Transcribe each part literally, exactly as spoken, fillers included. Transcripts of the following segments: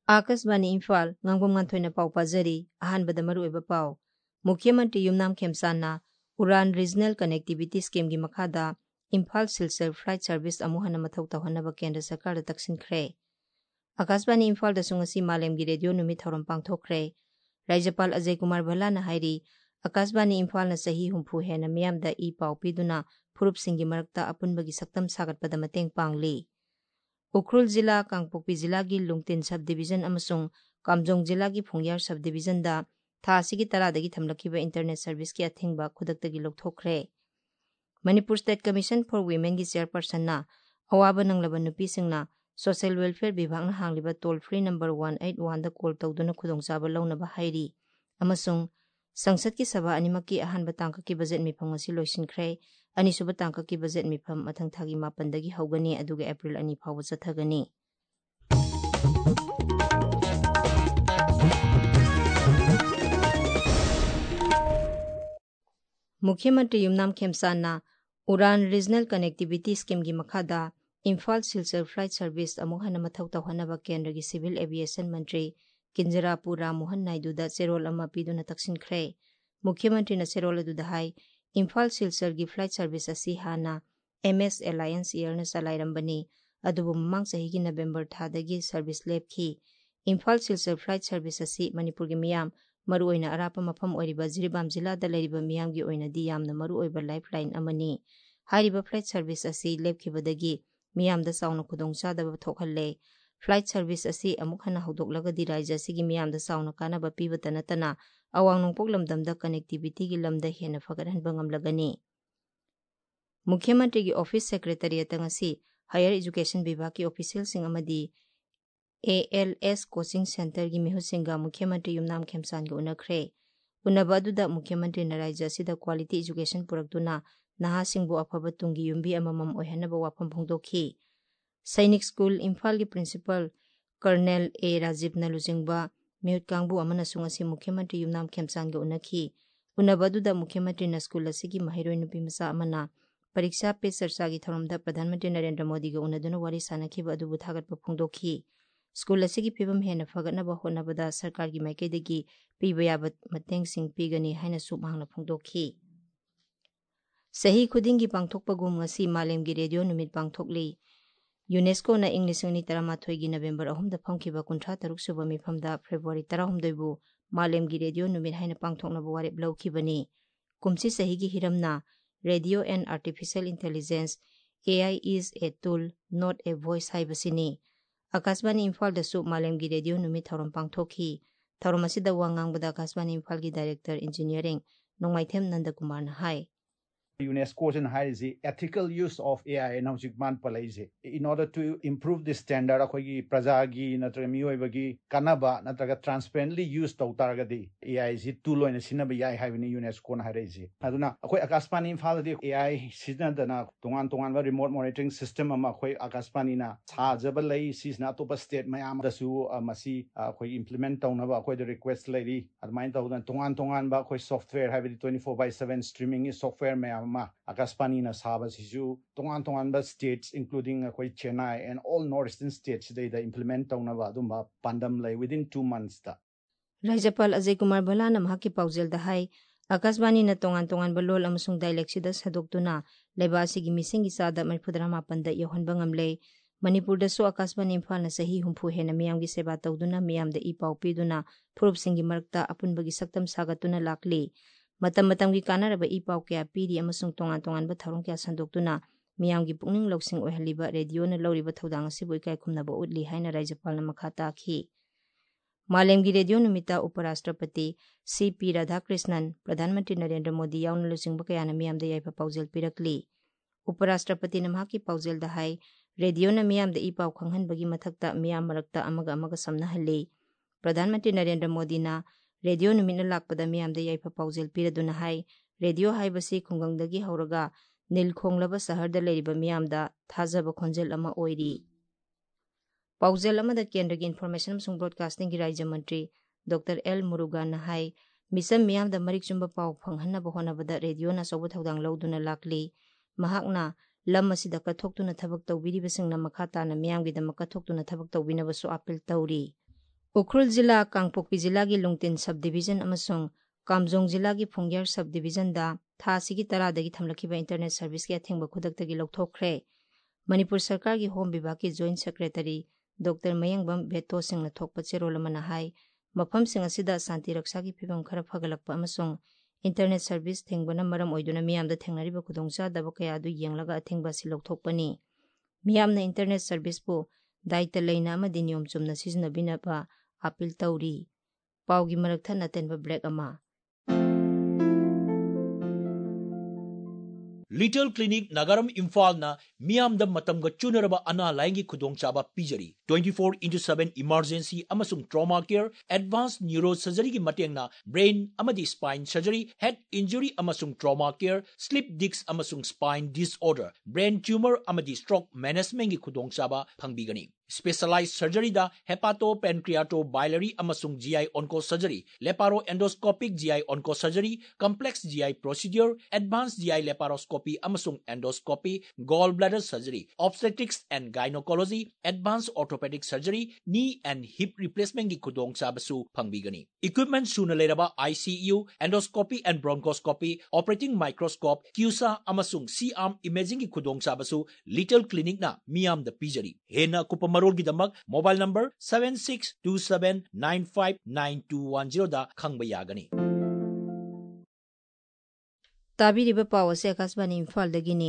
Akashvani Imphal ngangbom nganthoi pau pajari ahan bada maru eba pau Mukhyamantri Yumnam Khemsana Uran Regional Connectivity Scheme gi makhada Imphal Silchar Flight Service amuhana mathau tawhanaba Kendra Sarkar da taksinkhre Akashvani Imphal da sungasi Malem gi radio numit thoram pangthokre Rajyapal Ajay Kumar Bhala na hairi Akashvani Imphal na sahi humpu hena miyam da i pau piduna phurup singi marakta apunbagi saktam sagatpada mateng pangli Ukhrul Jila Kangpokpi Jila gi Lungtin Subdivision amasung Kamjong Jila gi Phungyar Subdivision da tha asigi taradagi thamlakiba internet service ki athingba khudaktagi lokthokre Manipur State Commission for Women gi chairperson na awaba nanglaba nupi singna social welfare bibhag na hangliba toll free number one eight one da call tawduna khudongchaba lawnaba hairi amasung sangsad ki sabha animaki ahanba tangka ki budget mifam asi loisinkhre ani suba tangka ki budget mifam mathang thagi mapan dagi haugani aduga April ani phawa chathagani Mukhyamantri Yumnam Khemsana Uran Regional Connectivity Scheme gi makhada Imphal Silchar Flight Service amuhana mathau tawhanaba Kendra gi Civil Aviation Mantri Kinjarapu Ram Mohan Naidu da serol ama piduna taksinkhre Mukhyamantri na serol adu da hai Imphal Silchar gi flight service asi hana M S Alliance Air na salairambani adubu mamang sahi gi November thadagi service lepki Imphal Silchar flight service asi Manipur gi miyam maru oina arapa mafam oiriba Jiribam jila da leiriba miyam gi oina di yamna maru oiba lifeline amani hariba flight service asi lepkhibadagi miyam da sauna khudongcha da thokhalle flight service asi amuk hana hawdoklaga di raija sigi miyam da sauna kana ba piba tanatana awang nongpok lamdam da connectivity gi lamda hena fagadhan bangamlagani Mukhyamantri gi office secretariat ngasi higher education vibhag ki official sing amadi A L S coaching center gi mihusinga Mukhyamantri Yumnam Khemsan gi unakhre unaba aduda Mukhyamantri na raija sida quality education puraktuna naha singbu afaba tungi yumbi amamam oihanaba wafam phongdokhi Sainik School Imphal gi principal Colonel A Rajiv na lujingba mihut kangbu amana sungasi Mukhyamantri Yumnam Khemsan gi unakhi unaba aduda Mukhyamantri na school asigi mahiroi nupi masa amana pariksha pe sarcha gi thoramda Pradhan Mantri Narendra Modi ga unaduna wari sanakhiba adubu thagatpa phongdokhi School asigi pibam hena fagatnaba honabada sarkar gi maikaidagi piba yaba mateng sing pigani haina subhangna phongdokhi Sahi khudingi pangthokpa gum ngasi malem gi radio numit pangthokli UNESCO na English ni taramathoy gi November ahum da phamkhiba kunthra taruk suba mifamda February tarahumdoi bu malem gi radio numit haina pangthoknaba warep lawkhibani kumsi sahi gi hiramna Radio and Artificial Intelligence A I is a tool not a voice haibasini Akashvani Imphal da su malem gi radio numit thoram pangthokhi thoram asida wangang bada Akashvani Imphal gi director engineering Nongmaithem Nandakumar na hai UNESCO in high is the ethical use of A I and Hojikman Palaize. In order to improve this standard, Akogi Prajagi, Natramiwagi, Kanaba, Natraga transparently used Tautaragadi, A I is tool and Sinabi having UNESCO Harezi. Aduna, Akoi Akaspani in Faladi, A I Sidana, Tungan Tungan remote monitoring system, Amakoi Akaspanina, Tajabalay, Sisnatopa state, Mayam Dasu, Masi, Akoi implement Tonava, Akoi the request lady, at Maintown, Tungan Tungan Bakoi software, having twenty-four by seven streaming is software, Mayam. Akashvani na saba sisu tongan tongan ba states including akoi Chennai and all northeastern states they the implement tawnaba adumba pandam lai within two months ta Rajapal Ajay Kumar Bhala na mahaki paujel da hai Akashvani na tongan tongan ba lol amasung dialect sida sadoktuna leba sigi mising isa da marphudra mapan da yohonba ngamle Manipur da so Akashvani Imphal na sahi humpu hena miyam gi seba tawduna miyam da ipau piduna phurup singi marakta apunbagi saktam sagatuna lakli Matam matam gi kanaraba ipau kya piri amasung tongan tongan ba tharong kya sandoktuna miyam gi pukning loksing oihaliba radio na loriba thodang asibu ikai khumnaba utli haina Rajapal na makhata khi Malem gi radio numita Uparashtrapati C P Radhakrishnan Pradhan Mantri Narendra Modi yauna lusingba kaya na miyam da yaipa paujel pirakli Uparashtrapati na mahaki paujel da hai radio na miyam da ipau khanghanbagi mathakta miyam marakta amaga amaga samnahalli Pradhan Mantri Narendra Modi na Radio numit na lakpada miyam da yaipa paujel piraduna hai radio haibasi khunggangdagi hauraga nilkhonglaba sahar da leiriba miyam da thajaba khonjel ama oiri paujel ama da kendra gi information amsung broadcasting gi raija mantri Doctor L Murugan na hai misam miyam da marik chumba pau phanghanna ba honaba da radio na sobu thodang lawduna lakli mahakna lam asida kathoktuna thabak tawbiri basingna makhata na miyam gi da makathokuna thabak tawbina basu appeal tawri Ukhrul जिला कांगपोकपी जिला की लुंगतिन sub division अमसुंग Kamjong जिला की फुंगियर sub division दा था सिगी तरादगी थमलखिबा internet service के अथेंग खुदक्तगी लौथोखरे। मणिपुर सरकार की होम विभाग की joint secretary doctor Mayengbam Beto Singh थोकप चेरोल मना हाई मफम सिंह असिदा शांति रक्षा की फिवम खर फगलकप अमसुंग इंटरनेट सर्विस थेंगबना मरम ओइदुना मियामदा थेंगनरिबा खुदोंचादब कया दु येंगलगा अथेंगबा सि लौथोकपनी। मियामना इंटरनेट सर्विस पु दायित्व लेना अमदि नियम चुमना सिजनबिनबा अपील तौरी। पाउगी मरक थना तेनबा ब्रेक अमा। लिटिल क्लिनिक नगरम इम्फाल ना मियाम द मतम ग चुनरबा अना लाइंगी खुदोंग चाबा पिजरी twenty-four into seven इमरजेंसी अमसुंग trauma care advance neuro surgery की मटेंगना ब्रेन अमदी स्पाइन सर्जरी हेड इंजुरी अमसुंग ट्रॉमा केयर स्लिप डिस्क अमसुंग स्पाइन डिसऑर्डर ब्रेन ट्यूमर अमदी स्ट्रोक मैनेजमेंट की खुदोंग चाबा फंगबीगनी स्पेशलाइज्ड सर्जरी दा hepato pancreato biliary अमसुंग GI onco surgery laparo endoscopic GI onco surgery complex GI procedure advance GI laparoscopy अमसुंग endoscopy gall bladder surgery obstetrics and gynaecology advance orthopaedic surgery knee and hip replacement की खुदोंग चाबसु फंगबीगनी equipment सुन लेरबा ICU endoscopy and bronchoscopy operating microscope CUSA अमसुंग C arm imaging की खुदोंग चाबसु लिटिल क्लिनिक ना मियाम द पिजरी हेना कुप मरोल की दमक mobile number seven six two seven nine five nine two one zero दा खंगबा यागनी। ताबीरिबा पाव से आकाशवाणी इम्फाल दगिनी।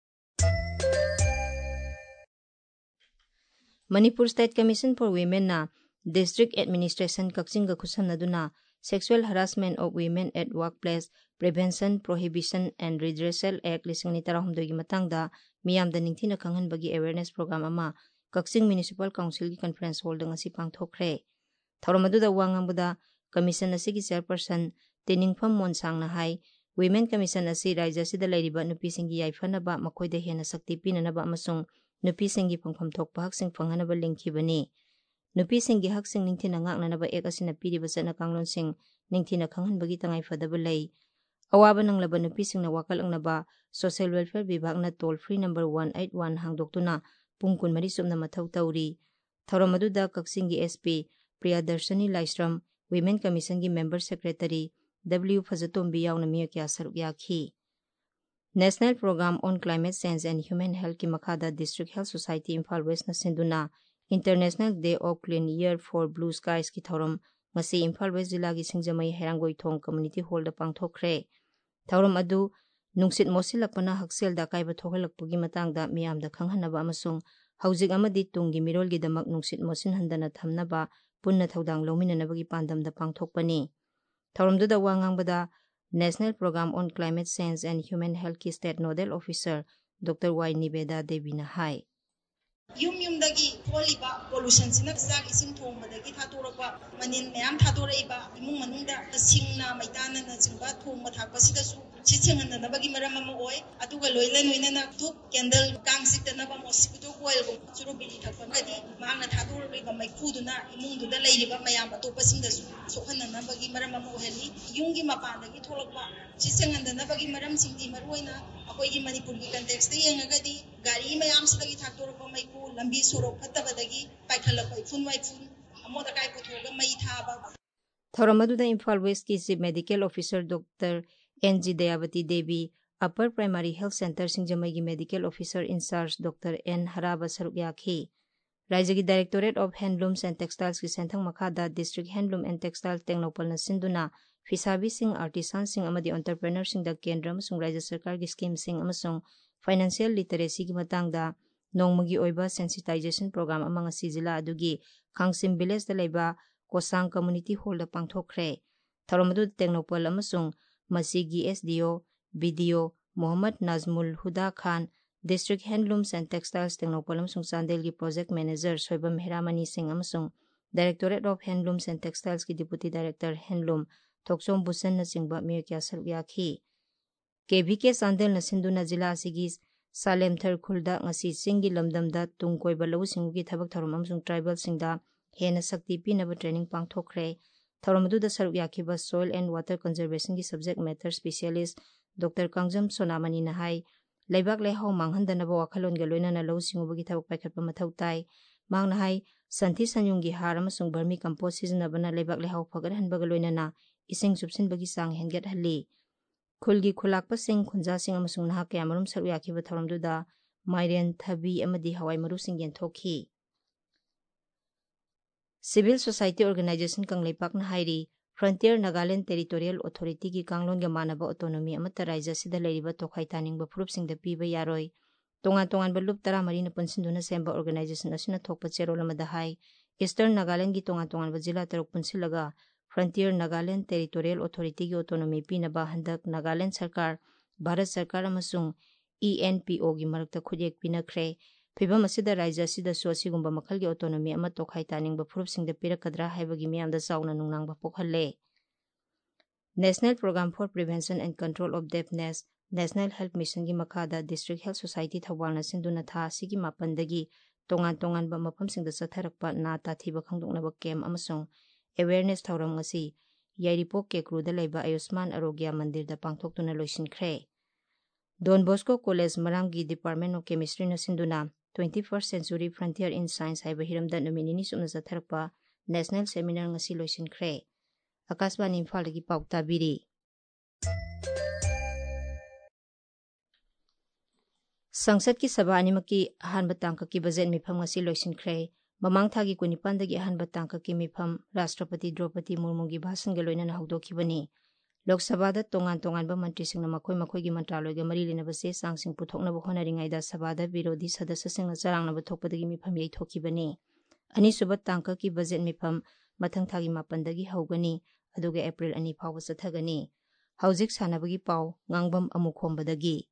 Manipur state commission for women ना डिस्ट्रिक्ट एडमिनिस्ट्रेशन कक्सिंग खुसनदुना sexual harassment of women at workplace prevention prohibition and redressal act लिसिंग तरहमदों की मतंगदा मियाम द निंगथिना खंगहनबगी अवेयरनेस प्रोग्राम अमा कक्सिंग म्युनिसिपल काउंसिल की कॉन्फ्रेंस हॉल दंग असि पांगथोखरे। थौरमदुदा वांगंगबदा कमीशन असि की चेयरपर्सन तेनिंगफम मोनसांगना हाई वीमेन कमीशन असि राज्य असिदा लैरिबा नुपीसिंगी याइफनबा मखोइदा हेना शक्ति पिननबा अमसुंग नुपीसिंगी फंगफम थोकपा हकसिंग फंगहनबा लिंखिबनी। नुपीसिंगी हकसिंग निंगथिना ngaknanaba ek asina piriba chana kanglonsing ningthina khanghanbagi tangai fadaba lei। अवाबा नंगलबा नुपीसिंगना वाकल अंगनबा सोशल वेलफेयर विभाग ना toll free number one eight one हांगदोक्तुना पुंग कुनमरी सुमना मथौ तौरी। थौरमदुदा कक्सिंगी SP Priyadarshini Laishram women commission की मेंबर सेक्रेटरी डब्ल्यू फजतोंबी यावना मिया क्या सरुक याखी। National programme on climate change and human health की मखादा district health society Imphal west ना सिंधुना international day of clean air for blue skies की थौरम ngasi इम्फाल वेस्ट जिला की सिंगजमई हेरांगोई थोंग कम्युनिटी हॉल दा पांगथोखरे। थौरम अदु नुंगसित मोसिलकपना हक्सेल दा काइबा थोहलकपगी मतंगदा मियाम दा खंगहनबा अमसुंग हौजिक अमदी तुंगी मिरोलगी दमक नुंगसित मोसिन हंदना थमनबा पुन्ना थौदांग लौमिननबगी पांदमदा पांगथोकपनी। थौरमदुदा वांगांगबदा national programme on climate change and human health की state nodal officer doctor Y Niveda देवीना हाई युम युमदगी थोलिबा पोल्यूशन सिना जाग इसिंग थोंबदगी थातोरबा मनिन मयाम थातोरइबा इमुंग मनुंगदा सिंगना मैदानना चिंबा थोंबा थाकबसिदसु चिचिंगननबगी मरम अमा ओय अदुगा लोइला नोइनना धूप कैंडल कांगसितनबा मॉस्किटो कोइल गो चुरुबिली थकपनगदी मांगना थातोरइबा मैखुदुना इमुंगदुदा लैरिबा मयाम अतोपसिंगदसु सोखननबगी मरम अमा ओहली युंगी मपानदगी थोलकबा चिचिंगननबगी मरम सिंगी मरुइना अखोइगी मणिपुर की कंटेक्सते येंगगदी गाड़ी मयाम सिदगी थातोरबा मैखु लंबी सोरोक फत्तबदगी पाइखलक इफुन वाइफुन अमोदा काय पुथोगा मई थाबा। थौरमदुदा इम्फाल वेस्ट की chief medical officer doctor N G Dayavati Devi upper primary health centre Singjamei की medical officer in charge doctor N हराबा सरुक याखी। राज्य की directorate of handlooms and textiles की सेंथंग मखादा डिस्ट्रिक्ट हैंडलूम एंड टेक्सटाइल टेक्नोपल सिंधुना फिसाबी सिंह आर्टिसान सिंह अमदी एंटरप्रेन्योर सिंह द केंद्र अमसुंग राज्य सरकार की स्कीम सिंह अमसुंग फाइनेंशियल लिटरेसी की मतंगदा नोंमगी ओइबा सेंसिटाइजेशन प्रोग्राम अमंग असि जिला अदुगी खांगसिम विलेज द लेबा कोसांग कम्युनिटी हॉल द पांगथोखरे। थौरमदु टेक्नोपल अमसुंग मसीगी SDO BDO Mohammad Najmul Huda Khan district handlooms and textiles टेक्नोपल अमसुंग चांदेल की प्रोजेक्ट मैनेजर सोइबम हेरामनी सिंह अमसुंग directorate of handlooms and textiles की deputy director handloom Thoksom Busan न चिंबा मिया क्या सरुक याखी। केबीके चांदेल न सिंधुना जिला असिगी सालेम थरखुलदा ngasi चिंगी लमदमदा तुंगकोइबा लौ सिंगुगी थबक थरम अमसुंग ट्राइबल सिंगदा हेना शक्ति पिनब ट्रेनिंग पांगथोखरे। थरमदुदा सरुक याखिबा सॉइल एंड वाटर कंजर्वेशन की subject matter specialist doctor Kangjam Sonamani नहाई लेबाक लेहाव मांगहंदनबा वाखलोनगा लोइनना लौ सिंगुबगी थबक पाइखटपा मथौ ताई। मांगना हाई santhi sanyunggi har amasung vermi compost sizinabana lebak lehau fagarahanbaga loinana ising subsinbagi sang hengat halli khulgi khulakpa sing khunja sing amasung naha kayamarum saru yakhiba thoramduda mairen thabi amadi hawai maru sing yenthokhi Civil Society Organization Kangleipak na hairi Frontier Nagaland Territorial Authority ki kanglon ga manaba autonomy amata raija sida leiriba tokhai taning ba phurup sing da piba yaroi tongan tongan ba lup tara mari na punsinduna semba organization asina thokpa cherol amada hai Eastern Nagaland gi tongan tongan ba jila taruk punsilaga Frontier Nagaland Territorial Authority ki autonomy pinaba handak Nagaland Sarkar Bharat Sarkar amasung E N P O gi marakta khujek pinakre Pibam asida raija sida so asigumba makhalgi autonomy ama tokhai taningba phurupsingda pirakadra haibagi miyamda sauna nungnangba pokhalle National Program for Prevention and Control of Deafness National Health Mission gi makhada District Health Society Thawalna sinduna tha asigi mapandagi tongan tongan ba mapamsingda satharakpa na ta thiba khangdoknaba kem amasung awareness thawram ngasi yairipok kekruda leiba Ayushman Arogya Mandir da pangthoktuna loisinkhre Don Bosco College Maramgi Department of Chemistry na sinduna twenty-first Century Frontier in Science haiba hiramda numinini sumna zatharakpa National Seminar ngasi loisinkhre Akasbani Imphal gi paukta biri Sangsad ki sabha animaki ahanba tangka ki budget mifam ngasi loisinkhre mamang thagi kunipan dagi ahanba tangka ki mifam Rashtrapati Draupadi Murmu gi bhasan ga loinana hawdokhibani Lok Sabha da tongan tongan ba mantri singna makhoi makhoi gi mantraloi ga mari lena base sangsing puthokna ba honaringai da sabha da birodhi sadasya singna charangna ba thokpadagi mifam yei thokhibani ani suba tangka ki budget mifam mathang thagi mapan dagi hawgani aduga April ani phawa sathagani hawjik sanabagi paw ngangbam amukhombadagi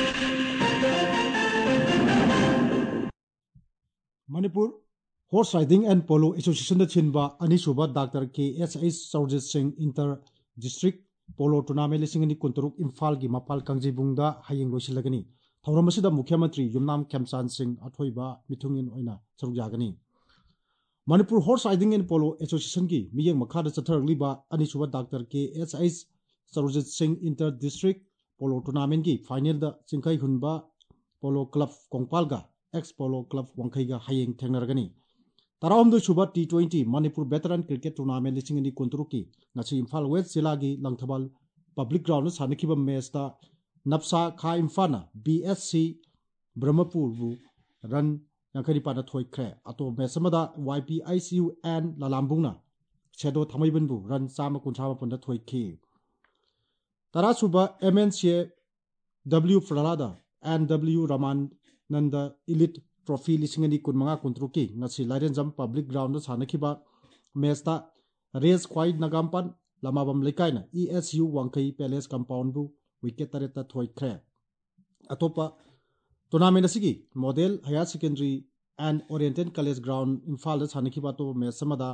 Manipur Horse Riding and Polo Association da chinba ani suba Doctor K S H Sarojit Singh Inter District Polo Tournament lising ani kunturuk Imphal gi mapal kangjibungda hayeng loisilagani thawramasida Mukhyamantri Yumnam Khemchan Singh athoiba mithungin oina saruk yagani Manipur Horse Riding and Polo Association gi miyeng makhada chatharagliba ani suba Doctor K S H Sarojit Singh Inter District Polo Tournament gi final da chingkai hunba Polo Club Kongpalga ex Polo Club Wangkhaiga hayeng thengnaragani Tarawamdo suba T twenty Manipur Veteran Cricket Tournament lising ani kunturuki ngasi Imphal West Jilagi Langthabal Public Ground na sanakiba match ta Napsa Kha Imphana B S C Brahmapur bu run yankari pada thoikre ato match amada Y P I C U and Lalambungna Shadow Thamaiban bu run chama kunthama panda thoikhi Tara suba M N C A W Fralada and W Raman Nanda Elite Trophy lising ani kunmanga kuntruki ngasi Lairenjam Public Ground na sanakiba match ta Race Kwai Nagampan Lamabam Lekaina E S U Wangkai Palace Compound bu wicket tareta thoikre atopa tournament asigi Model Higher Secondary and Oriental College Ground Imphal da sanakiba to match samada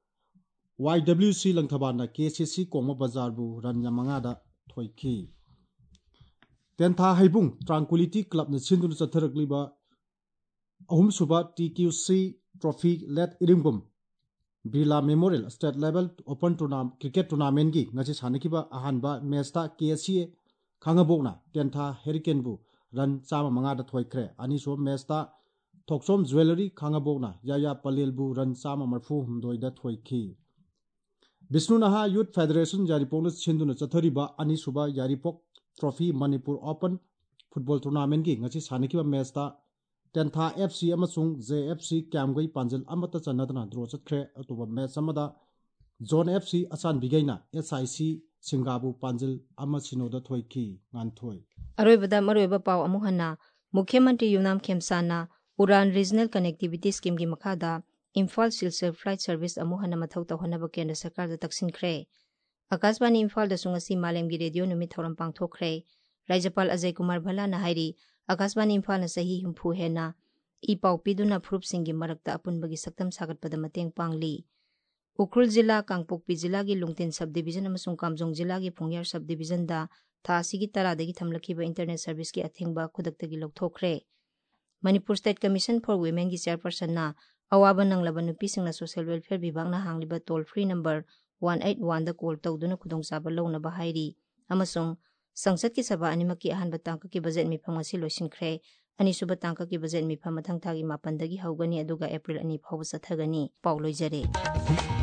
Y W C Langthabana K C C Kongma Bazar bu ran yamanga da thoikhi Tentha Haibung Tranquility Club na sinduna chatharagliba ahum suba T Q C Trophy Let Iringum Birla Memorial State Level Open Tournament Cricket Tournament gi ngasi sanakiba ahanba match ta K S C A khangabokna Tentha Hurricane bu run chama manga da thoikre ani so match ta Thoksom Jewelry khangabokna Yaya Palel bu run chama marfu humdoi da thoikhi Vishnu Naha Youth Federation Yaripok na sinduna chathariba ani suba Yaripok Trophy Manipur Open Football Tournament gi ngasi sanakiba match ta Tentha F C amasung J F C Kamgai Panjal amata chanadana draw chatkre atuba match amada Zone F C asan bigaina S I C Singabu Panjal amasinoda thoikhi nganthoi Aroibada maroiba paw amuhanna Mukhyamantri Yumnam Khemsana Uran Regional Connectivity Scheme gi makhada Imphal Silchar Flight Service amuhanna mathau tawhanaba kendra sarkar da taksinkhre Akasbani Imphal da sungasi Malemgi Radio numit thoram pangthokre Rajapal Ajay Kumar Bhala na hairi Akasbani Imphal na sahi humpu hena I pau piduna phrup singi marakta apunbagi saktam sagatpada mateng pangli Ukhrul Jilla Kangpokpi Jilla gi Lungtin Subdivision amasung Kamjong Jilla gi Phungyar Subdivision da tha asigi taradagi thamlakiba internet service ki athengba khudaktagi lokthokre Manipur State Commission for Women gi chairperson na awaba nanglaba nupi singna social welfare bibang na hangliba toll free number one eight one da call tawduna khudongchaba lawna ba hairi amasung Sangsad ki sabha animaki ahanba tangka ki budget mifam ngasi loisinkhre अनीसुब तांका की budget मिफम मथंग थागी मापन दगी हौगनी अदुगा अप्रैल अनी फाव चथगनी पाउ लोइजरे।